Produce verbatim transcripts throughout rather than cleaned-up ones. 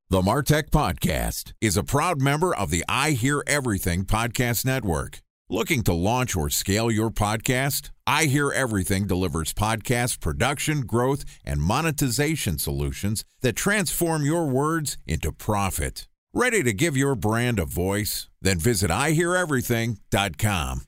The Martech Podcast is a proud member of the I Hear Everything Podcast Network. Looking to launch or scale your podcast? I Hear Everything delivers podcast production, growth, and monetization solutions that transform your words into profit. Ready to give your brand a voice? Then visit I hear everything dot com.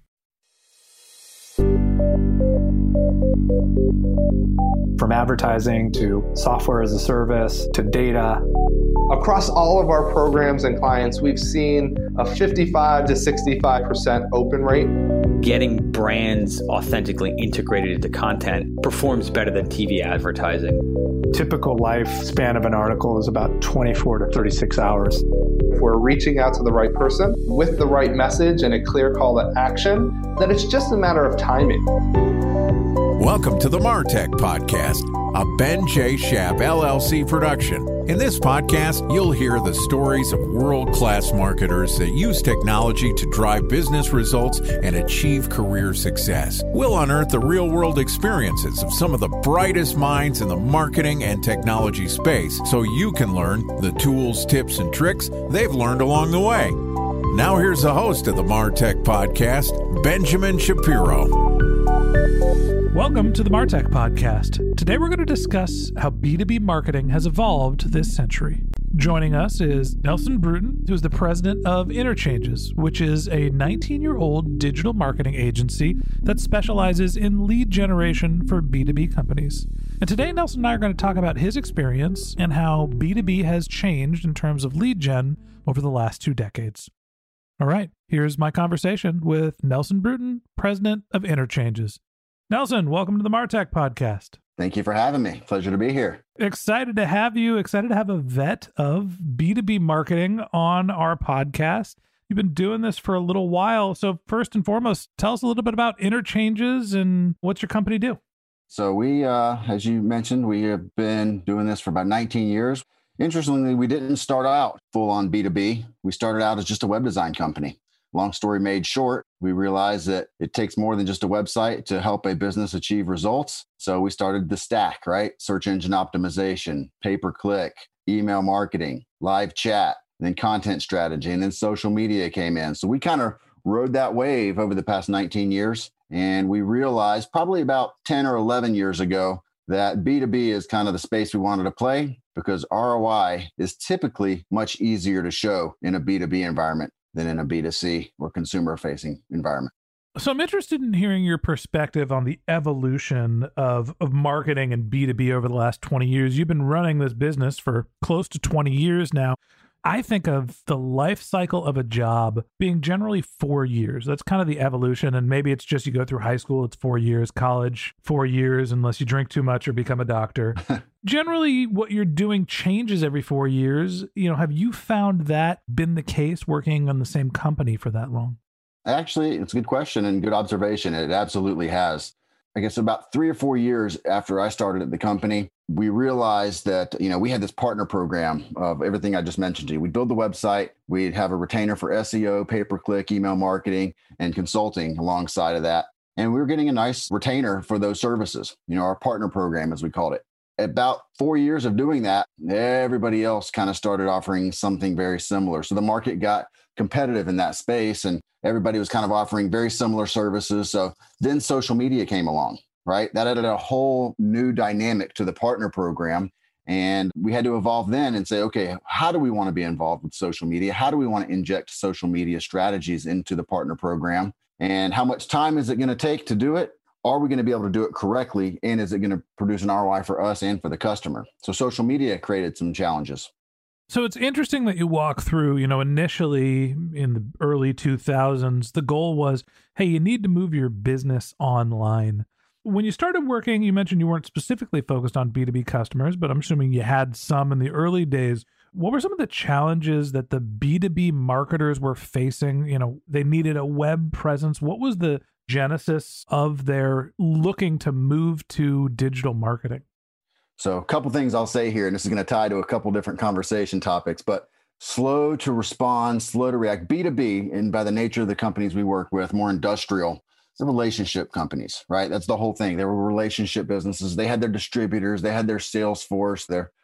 From advertising to software as a service to data. Across all of our programs and clients, we've seen a fifty-five to sixty-five percent open rate. Getting brands authentically integrated into content performs better than T V advertising. Typical lifespan of an article is about twenty-four to thirty-six hours. If we're reaching out to the right person with the right message and a clear call to action, then it's just a matter of timing. Welcome to the Martech Podcast, a Ben J. Schaap L L C production. In this podcast, you'll hear the stories of world-class marketers that use technology to drive business results and achieve career success. We'll unearth the real-world experiences of some of the brightest minds in the marketing and technology space so you can learn the tools, tips, and tricks they've learned along the way. Now here's the host of the Martech Podcast, Benjamin Shapiro. Welcome to the Martech Podcast. Today we're going to discuss how B two B marketing has evolved this century. Joining us is Nelson Bruton, who is the president of Interchanges, which is a nineteen-year-old digital marketing agency that specializes in lead generation for B two B companies. And today Nelson and I are going to talk about his experience and how B two B has changed in terms of lead gen over the last two decades. All right, here's my conversation with Nelson Bruton, president of Interchanges. Nelson, welcome to the Martech Podcast. Thank you for having me. Pleasure to be here. Excited to have you. Excited to have a vet of B two B marketing on our podcast. You've been doing this for a little while. So first and foremost, tell us a little bit about Interchanges and what's your company do? So we, uh, as you mentioned, we have been doing this for about nineteen years. Interestingly, we didn't start out full on B two B. We started out as just a web design company. Long story made short, we realized that it takes more than just a website to help a business achieve results. So we started the stack, right? Search engine optimization, pay-per-click, email marketing, live chat, then content strategy, and then social media came in. So we kind of rode that wave over the past nineteen years. And we realized probably about ten or eleven years ago that B two B is kind of the space we wanted to play because R O I is typically much easier to show in a B two B environment than in a B two C or consumer-facing environment. So I'm interested in hearing your perspective on the evolution of, of marketing and B two B over the last twenty years. You've been running this business for close to twenty years now. I think of the life cycle of a job being generally four years. That's kind of the evolution. And maybe it's just you go through high school, it's four years, college, four years, unless you drink too much or become a doctor. Generally, what you're doing changes every four years. You know, have you found that been the case working on the same company for that long? Actually, it's a good question and good observation. It absolutely has. I guess about three or four years after I started at the company, we realized that, you know, we had this partner program of everything I just mentioned to you. We'd build the website, we'd have a retainer for S E O, pay-per-click, email marketing, and consulting alongside of that. And we were getting a nice retainer for those services, you know, our partner program, as we called it. About four years of doing that, everybody else kind of started offering something very similar. So the market got competitive in that space and everybody was kind of offering very similar services. So then social media came along, right? That added a whole new dynamic to the partner program. And we had to evolve then and say, okay, how do we want to be involved with social media? How do we want to inject social media strategies into the partner program? And how much time is it going to take to do it? Are we going to be able to do it correctly? And is it going to produce an R O I for us and for the customer? So social media created some challenges. So it's interesting that you walk through, you know, initially in the early two thousands, the goal was, hey, you need to move your business online. When you started working, you mentioned you weren't specifically focused on B two B customers, but I'm assuming you had some in the early days. What were some of the challenges that the B two B marketers were facing? You know, they needed a web presence. What was the genesis of their looking to move to digital marketing? So a couple things I'll say here, and this is going to tie to a couple different conversation topics, but slow to respond, slow to react. B two B, and by the nature of the companies we work with, more industrial, the relationship companies, right? That's the whole thing. They were relationship businesses. They had their distributors, they had their sales force, their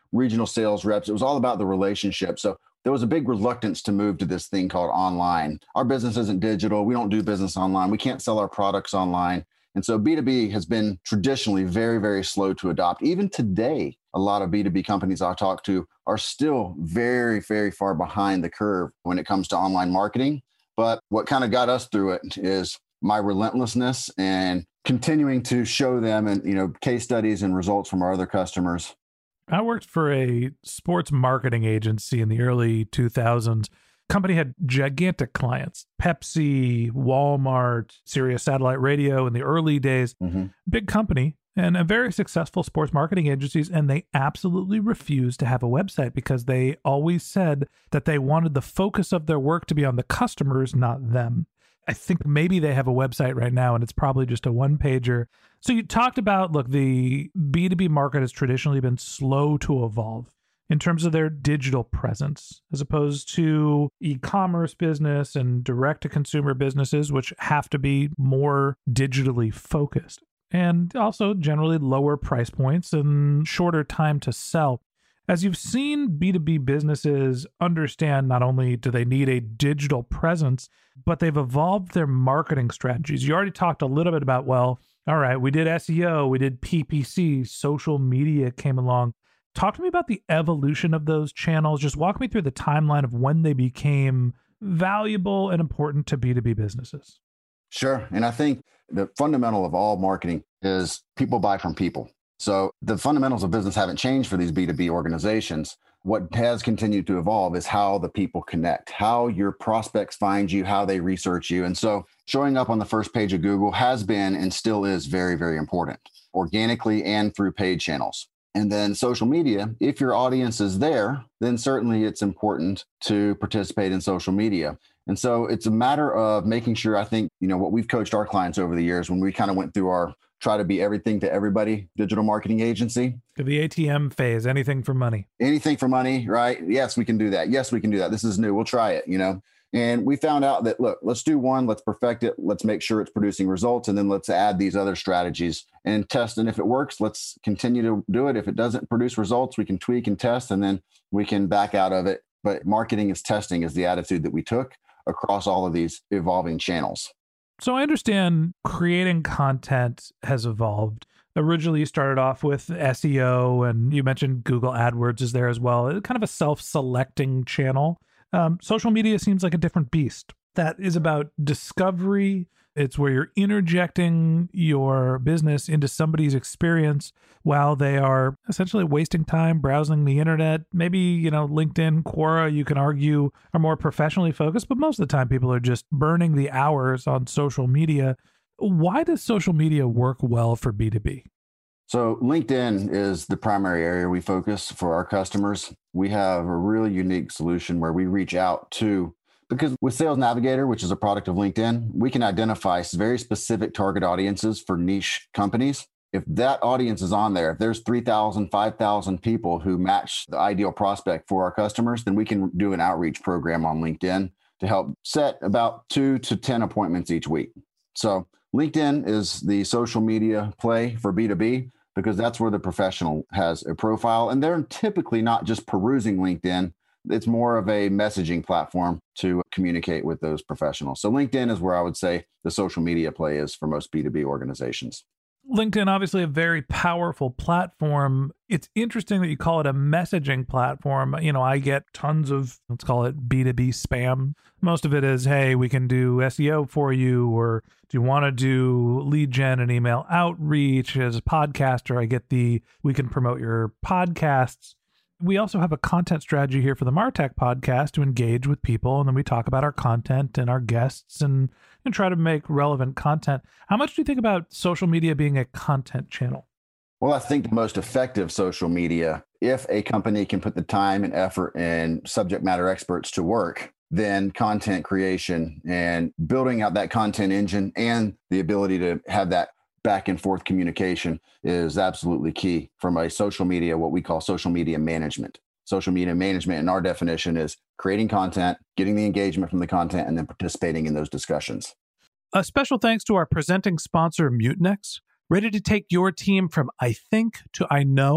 regional sales reps. It was all about the relationship. So there was a big reluctance to move to this thing called online. Our business isn't digital. We don't do business online. We can't sell our products online. And so B two B has been traditionally very, very slow to adopt. Even today, a lot of B two B companies I talk to are still very, very far behind the curve when it comes to online marketing. But what kind of got us through it is my relentlessness and continuing to show them and, you know, case studies and results from our other customers. I worked for a sports marketing agency in the early two thousands. Company had gigantic clients, Pepsi, Walmart, Sirius Satellite Radio in the early days. Mm-hmm. Big company and a very successful sports marketing agencies. And they absolutely refused to have a website because they always said that they wanted the focus of their work to be on the customers, not them. I think maybe they have a website right now and it's probably just a one pager. So you talked about, look, the B two B market has traditionally been slow to evolve in terms of their digital presence, as opposed to e-commerce business and direct-to-consumer businesses, which have to be more digitally focused, and also generally lower price points and shorter time to sell. As you've seen B two B businesses understand, not only do they need a digital presence, but they've evolved their marketing strategies. You already talked a little bit about, well, all right, we did S E O, we did P P C, social media came along. Talk to me about the evolution of those channels. Just walk me through the timeline of when they became valuable and important to B two B businesses. Sure. And I think the fundamental of all marketing is people buy from people. So the fundamentals of business haven't changed for these B two B organizations. What has continued to evolve is how the people connect, how your prospects find you, how they research you. And so showing up on the first page of Google has been and still is very, very important, organically and through paid channels. And then social media, if your audience is there, then certainly it's important to participate in social media. And so it's a matter of making sure, I think, you know, what we've coached our clients over the years when we kind of went through our try to be everything to everybody digital marketing agency. The A T M phase, anything for money. Anything for money, right? Yes, we can do that. Yes, we can do that. This is new. We'll try it, you know. And we found out that, look, let's do one, let's perfect it, let's make sure it's producing results, and then let's add these other strategies and test. And if it works, let's continue to do it. If it doesn't produce results, we can tweak and test, and then we can back out of it. But marketing is testing is the attitude that we took across all of these evolving channels. So I understand creating content has evolved. Originally, you started off with S E O, and you mentioned Google AdWords is there as well. It's kind of a self-selecting channel. Um, social media seems like a different beast. That is about discovery. It's where you're interjecting your business into somebody's experience while they are essentially wasting time browsing the internet. Maybe, you know, LinkedIn, Quora, you can argue, are more professionally focused, but most of the time people are just burning the hours on social media. Why does social media work well for B two B? So LinkedIn is the primary area we focus for our customers. We have a really unique solution where we reach out to, because with Sales Navigator, which is a product of LinkedIn, we can identify very specific target audiences for niche companies. If that audience is on there, if there's three thousand, five thousand people who match the ideal prospect for our customers, then we can do an outreach program on LinkedIn to help set about two to ten appointments each week. So LinkedIn is the social media play for B two B, because that's where the professional has a profile. And they're typically not just perusing LinkedIn. It's more of a messaging platform to communicate with those professionals. So LinkedIn is where I would say the social media play is for most B two B organizations. LinkedIn, obviously a very powerful platform. It's interesting that you call it a messaging platform. You know, I get tons of, let's call it B two B spam. Most of it is, hey, we can do S E O for you, or do you want to do lead gen and email outreach? As a podcaster, I get the, we can promote your podcasts. We also have a content strategy here for the MarTech podcast to engage with people. And then we talk about our content and our guests and, and try to make relevant content. How much do you think about social media being a content channel? Well, I think the most effective social media, if a company can put the time and effort and subject matter experts to work, then content creation and building out that content engine and the ability to have that back and forth communication is absolutely key from a social media, what we call social media management. Social media management, in our definition, is creating content, getting the engagement from the content, and then participating in those discussions. A special thanks to our presenting sponsor, Mutinex. Ready to take your team from I think to I know?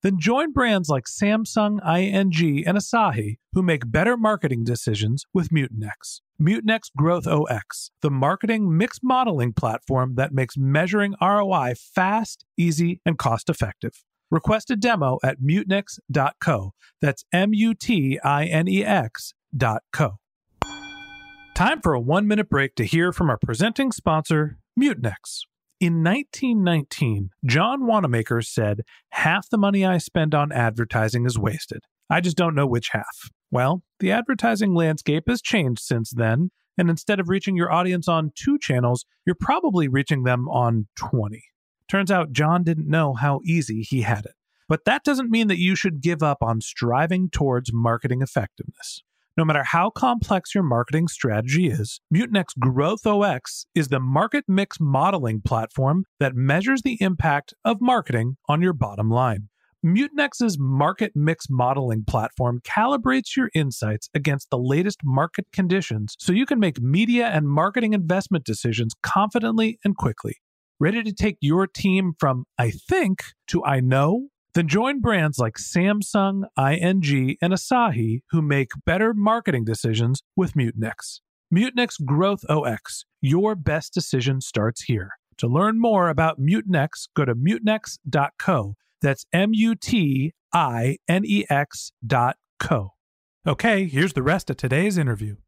Then join brands like Samsung, I N G, and Asahi who make better marketing decisions with Mutinex. Mutinex Growth O X, the marketing mix modeling platform that makes measuring R O I fast, easy, and cost-effective. Request a demo at mutinex dot co. That's M U T I N E X dot co. Time for a one-minute break to hear from our presenting sponsor, Mutinex. In nineteen nineteen, John Wanamaker said, "Half the money I spend on advertising is wasted. I just don't know which half." Well, the advertising landscape has changed since then, and instead of reaching your audience on two channels, you're probably reaching them on twenty. Turns out John didn't know how easy he had it. But that doesn't mean that you should give up on striving towards marketing effectiveness. No matter how complex your marketing strategy is, Mutinex Growth O X is the market mix modeling platform that measures the impact of marketing on your bottom line. Mutinex's market mix modeling platform calibrates your insights against the latest market conditions so you can make media and marketing investment decisions confidently and quickly. Ready to take your team from I think to I know? Then join brands like Samsung, I N G, and Asahi who make better marketing decisions with Mutinex. Mutinex Growth O X. Your best decision starts here. To learn more about Mutinex, go to mutinex dot co. That's M U T I N E X dot co. Okay, here's the rest of today's interview.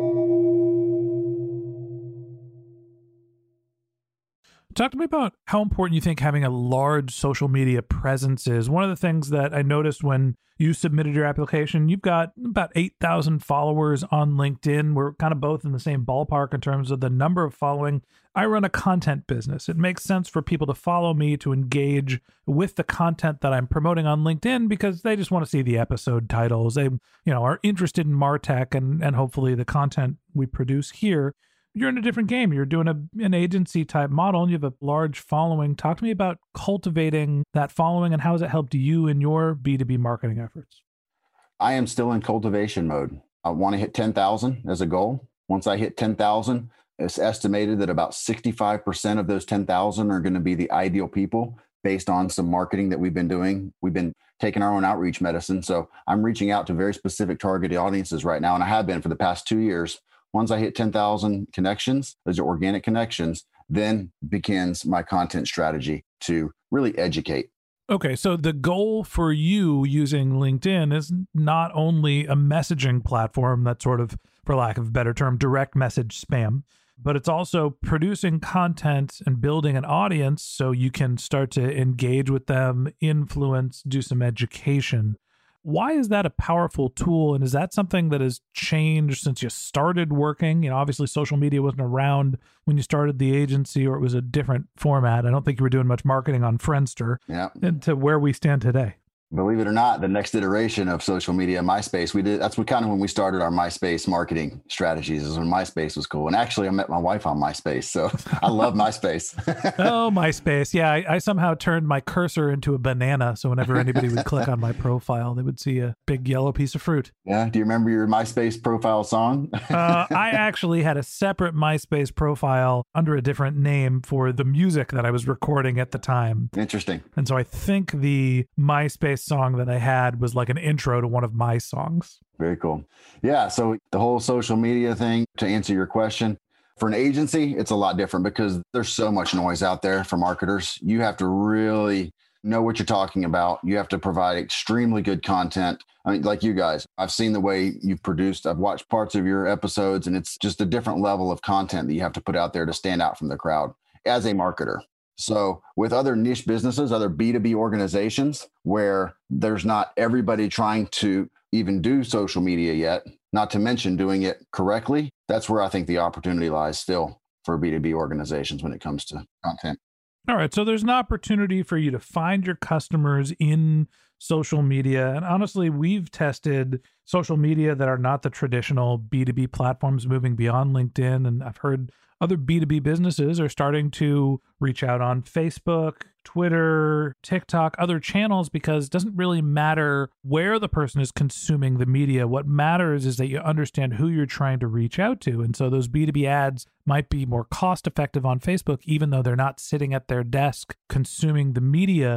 Talk to me about how important you think having a large social media presence is. One of the things that I noticed when you submitted your application, you've got about eight thousand followers on LinkedIn. We're kind of both in the same ballpark in terms of the number of following. I run a content business. It makes sense for people to follow me, to engage with the content that I'm promoting on LinkedIn because they just want to see the episode titles. They, you know, are interested in MarTech and, and hopefully the content we produce here. You're in a different game. You're doing a, an agency type model and you have a large following. Talk to me about cultivating that following and how has it helped you in your B two B marketing efforts? I am still in cultivation mode. I want to hit ten thousand as a goal. Once I hit ten thousand, it's estimated that about sixty-five percent of those ten thousand are going to be the ideal people based on some marketing that we've been doing. We've been taking our own outreach medicine. So I'm reaching out to very specific targeted audiences right now. And I have been for the past two years. Once I hit ten thousand connections, those are organic connections, then begins my content strategy to really educate. Okay, so the goal for you using LinkedIn is not only a messaging platform that's sort of, for lack of a better term, direct message spam, but it's also producing content and building an audience so you can start to engage with them, influence, do some education. Why is that a powerful tool? And is that something that has changed since you started working? You know, obviously social media wasn't around when you started the agency, or it was a different format. I don't think you were doing much marketing on Friendster. Yeah. To where we stand today. Believe it or not, the next iteration of social media, MySpace, we did, that's what kind of when we started our MySpace marketing strategies, is when MySpace was cool. And actually I met my wife on MySpace. So I love MySpace. Oh, MySpace. Yeah. I, I somehow turned my cursor into a banana. So whenever anybody would click on my profile, they would see a big yellow piece of fruit. Yeah. Do you remember your MySpace profile song? uh, I actually had a separate MySpace profile under a different name for the music that I was recording at the time. Interesting. And so I think the MySpace song that I had was like an intro to one of my songs. Very cool. Yeah. So the whole social media thing, to answer your question, for an agency, it's a lot different because there's so much noise out there for marketers. You have to really know what you're talking about. You have to provide extremely good content. I mean, like you guys, I've seen the way you've produced, I've watched parts of your episodes, and it's just a different level of content that you have to put out there to stand out from the crowd as a marketer. So with other niche businesses, other B two B organizations where there's not everybody trying to even do social media yet, not to mention doing it correctly, that's where I think the opportunity lies still for B two B organizations when it comes to content. All right. So there's an opportunity for you to find your customers in social media. And honestly, we've tested social media that are not the traditional B two B platforms, moving beyond LinkedIn. And I've heard other B two B businesses are starting to reach out on Facebook, Twitter, TikTok, other channels, because it doesn't really matter where the person is consuming the media. What matters is that you understand who you're trying to reach out to. And so those B two B ads might be more cost effective on Facebook, even though they're not sitting at their desk consuming the media.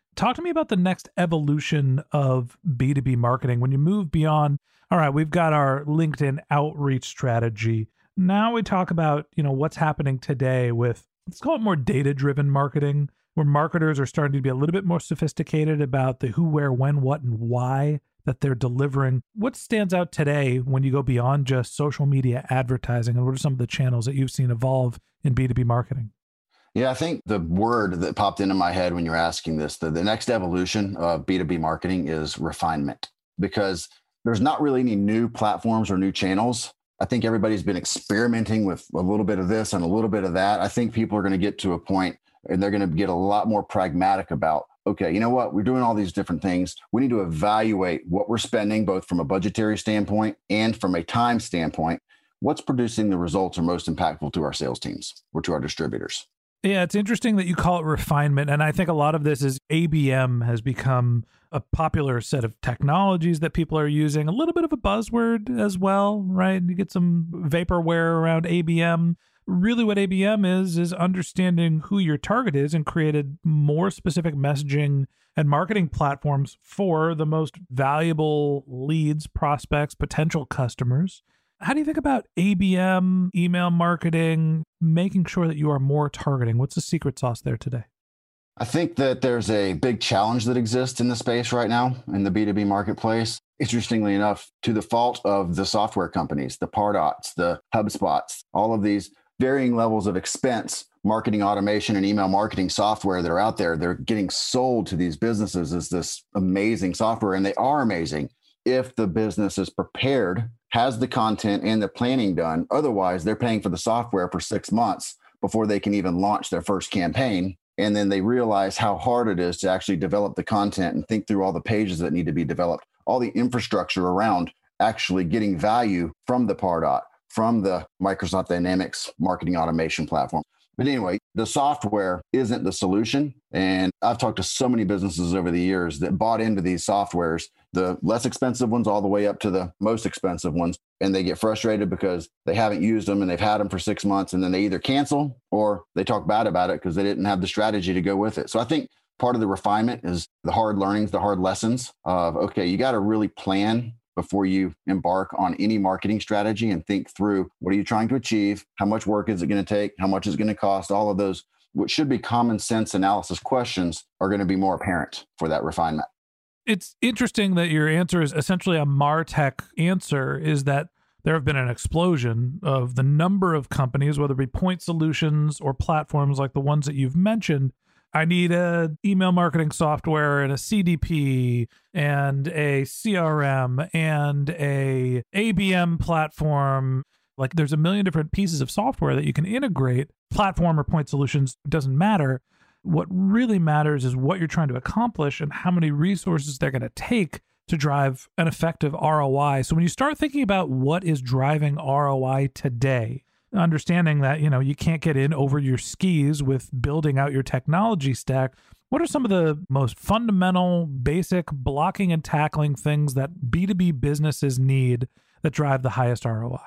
Talk to me about the next evolution of B two B marketing. When you move beyond, all right, we've got our LinkedIn outreach strategy. Now we talk about, you know, what's happening today with, let's call it more data-driven marketing, where marketers are starting to be a little bit more sophisticated about the who, where, when, what, and why that they're delivering. What stands out today when you go beyond just social media advertising, and what are some of the channels that you've seen evolve in B two B marketing? Yeah, I think the word that popped into my head when you're asking this, the, the next evolution of B two B marketing is refinement, because there's not really any new platforms or new channels. I think everybody's been experimenting with a little bit of this and a little bit of that. I think people are going to get to a point and they're going to get a lot more pragmatic about, okay, you know what? We're doing all these different things. We need to evaluate what we're spending, both from a budgetary standpoint and from a time standpoint. What's producing the results are most impactful to our sales teams or to our distributors? Yeah, it's interesting that you call it refinement. And I think a lot of this is A B M has become a popular set of technologies that people are using, a little bit of a buzzword as well, right? You get some vaporware around A B M. Really what A B M is, is understanding who your target is and created more specific messaging and marketing platforms for the most valuable leads, prospects, potential customers. How do you think about A B M, email marketing, making sure that you are more targeting? What's the secret sauce there today? I think that there's a big challenge that exists in the space right now in the B two B marketplace. Interestingly enough, to the fault of the software companies, the Pardots, the HubSpots, all of these varying levels of expense, marketing automation and email marketing software that are out there, they're getting sold to these businesses as this amazing software, and they are amazing if the business is prepared, has the content and the planning done. Otherwise, they're paying for the software for six months before they can even launch their first campaign. And then they realize how hard it is to actually develop the content and think through all the pages that need to be developed, all the infrastructure around actually getting value from the Pardot, from the Microsoft Dynamics marketing automation platform. But anyway, the software isn't the solution. And I've talked to so many businesses over the years that bought into these softwares, the less expensive ones all the way up to the most expensive ones. And they get frustrated because they haven't used them and they've had them for six months. And then they either cancel or they talk bad about it because they didn't have the strategy to go with it. So I think part of the refinement is the hard learnings, the hard lessons of, okay, you got to really plan before you embark on any marketing strategy and think through, what are you trying to achieve? How much work is it going to take? How much is it going to cost? All of those, what should be common sense analysis questions, are going to be more apparent for that refinement. It's interesting that your answer is essentially a MarTech answer, is that there have been an explosion of the number of companies, whether it be point solutions or platforms like the ones that you've mentioned. I need a email marketing software and a C D P and a C R M and a A B M platform. Like, there's a million different pieces of software that you can integrate. Platform or point solutions, doesn't matter. What really matters is what you're trying to accomplish and how many resources they're going to take to drive an effective R O I. So when you start thinking about what is driving R O I today, understanding that, you know, you can't get in over your skis with building out your technology stack, what are some of the most fundamental, basic blocking and tackling things that B two B businesses need that drive the highest R O I?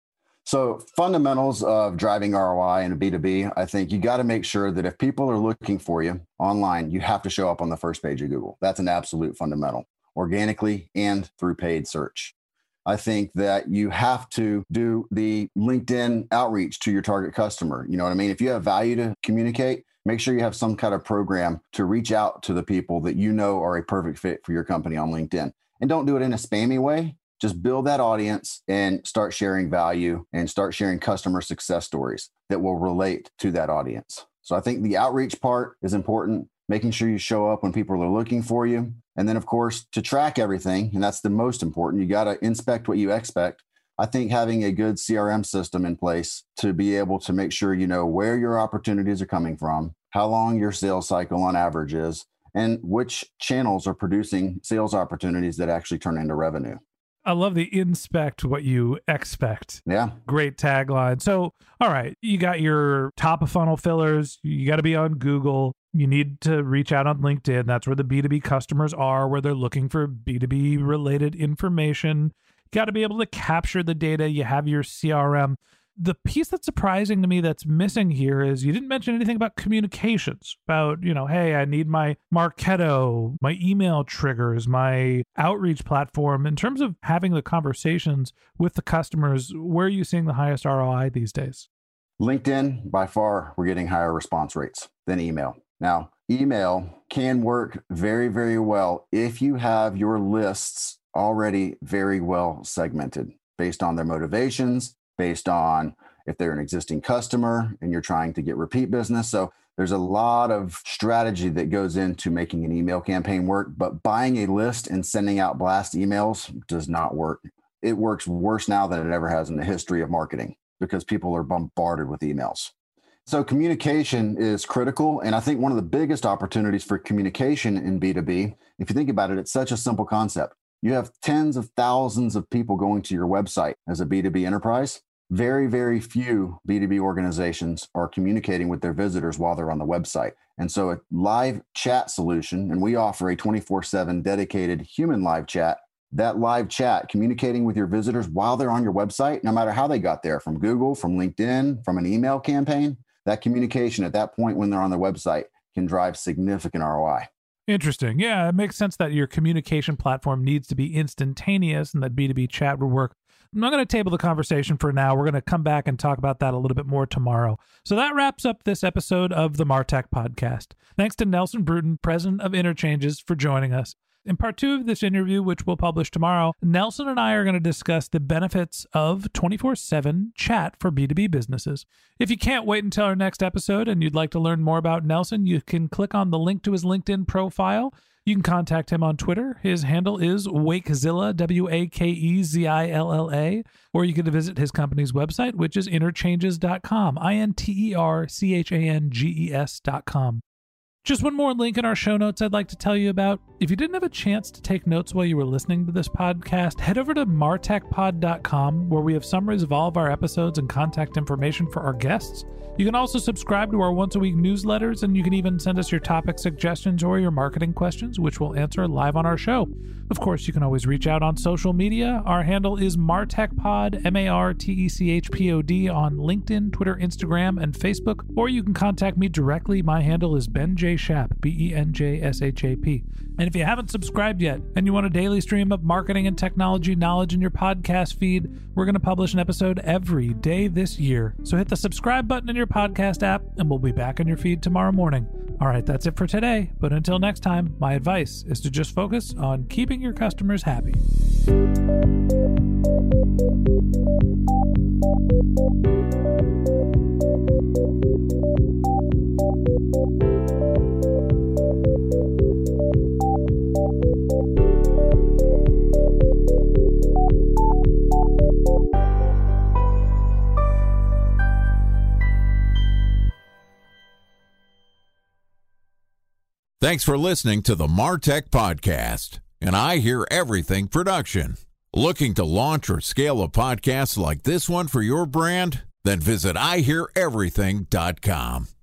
So fundamentals of driving R O I in a B two B, I think you got to make sure that if people are looking for you online, you have to show up on the first page of Google. That's an absolute fundamental, organically and through paid search. I think that you have to do the LinkedIn outreach to your target customer. You know what I mean? If you have value to communicate, make sure you have some kind of program to reach out to the people that you know are a perfect fit for your company on LinkedIn. And don't do it in a spammy way. Just build that audience and start sharing value and start sharing customer success stories that will relate to that audience. So I think the outreach part is important, making sure you show up when people are looking for you. And then, of course, to track everything, and that's the most important, you got to inspect what you expect. I think having a good C R M system in place to be able to make sure you know where your opportunities are coming from, how long your sales cycle on average is, and which channels are producing sales opportunities that actually turn into revenue. I love the inspect what you expect. Yeah. Great tagline. So, all right, you got your top of funnel fillers. You got to be on Google. You need to reach out on LinkedIn. That's where the B two B customers are, where they're looking for B two B related information. You got to be able to capture the data. You have your C R M. The piece that's surprising to me that's missing here is you didn't mention anything about communications, about, you know, hey, I need my Marketo, my email triggers, my outreach platform. In terms of having the conversations with the customers, where are you seeing the highest R O I these days? LinkedIn, by far, we're getting higher response rates than email. Now, email can work very, very well if you have your lists already very well segmented based on their motivations, based on if they're an existing customer and you're trying to get repeat business. So there's a lot of strategy that goes into making an email campaign work, but buying a list and sending out blast emails does not work. It works worse now than it ever has in the history of marketing because people are bombarded with emails. So communication is critical. And I think one of the biggest opportunities for communication in B two B, if you think about it, it's such a simple concept. You have tens of thousands of people going to your website as a B two B enterprise. Very, very few B two B organizations are communicating with their visitors while they're on the website. And so a live chat solution, and we offer a twenty-four seven dedicated human live chat, that live chat communicating with your visitors while they're on your website, no matter how they got there, from Google, from LinkedIn, from an email campaign, that communication at that point when they're on their website can drive significant R O I. Interesting. Yeah, it makes sense that your communication platform needs to be instantaneous and that B two B chat would work. I'm not going to table the conversation for now. We're going to come back and talk about that a little bit more tomorrow. So that wraps up this episode of the MarTech Podcast. Thanks to Nelson Bruton, president of Interchanges, for joining us. In part two of this interview, which we'll publish tomorrow, Nelson and I are going to discuss the benefits of twenty-four seven chat for B two B businesses. If you can't wait until our next episode and you'd like to learn more about Nelson, you can click on the link to his LinkedIn profile. You can contact him on Twitter. His handle is Wakezilla, W A K E Z I L L A, or you can visit his company's website, which is interchanges dot com, I N T E R C H A N G E S dot com. Just one more link in our show notes I'd like to tell you about. If you didn't have a chance to take notes while you were listening to this podcast, head over to martech pod dot com, where we have summaries of all of our episodes and contact information for our guests. You can also subscribe to our once-a-week newsletters, and you can even send us your topic suggestions or your marketing questions, which we'll answer live on our show. Of course, you can always reach out on social media. Our handle is MarTechPod, M A R T E C H P O D, on LinkedIn, Twitter, Instagram, and Facebook. Or you can contact me directly. My handle is Ben J. Shap, B E N J S H A P. And if you haven't subscribed yet and you want a daily stream of marketing and technology knowledge in your podcast feed, we're going to publish an episode every day this year. So hit the subscribe button in your podcast app and we'll be back in your feed tomorrow morning. All right, that's it for today. But until next time, my advice is to just focus on keeping your customers happy. Thanks for listening to the MarTech Podcast, and I Hear Everything production. Looking to launch or scale a podcast like this one for your brand? Then visit I hear everything dot com.